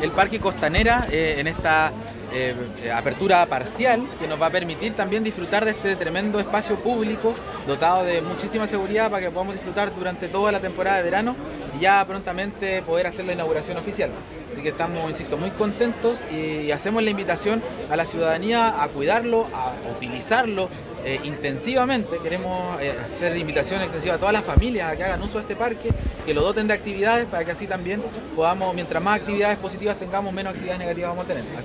el Parque Costanera en esta apertura parcial que nos va a permitir también disfrutar de este tremendo espacio público dotado de muchísima seguridad para que podamos disfrutar durante toda la temporada de verano y ya prontamente poder hacer la inauguración oficial. Así que estamos, insisto, muy contentos y hacemos la invitación a la ciudadanía a cuidarlo, a utilizarlo intensivamente. Queremos hacer invitación extensiva a todas las familias a que hagan uso de este parque, que lo doten de actividades para que así también podamos, mientras más actividades positivas tengamos, menos actividades negativas vamos a tener.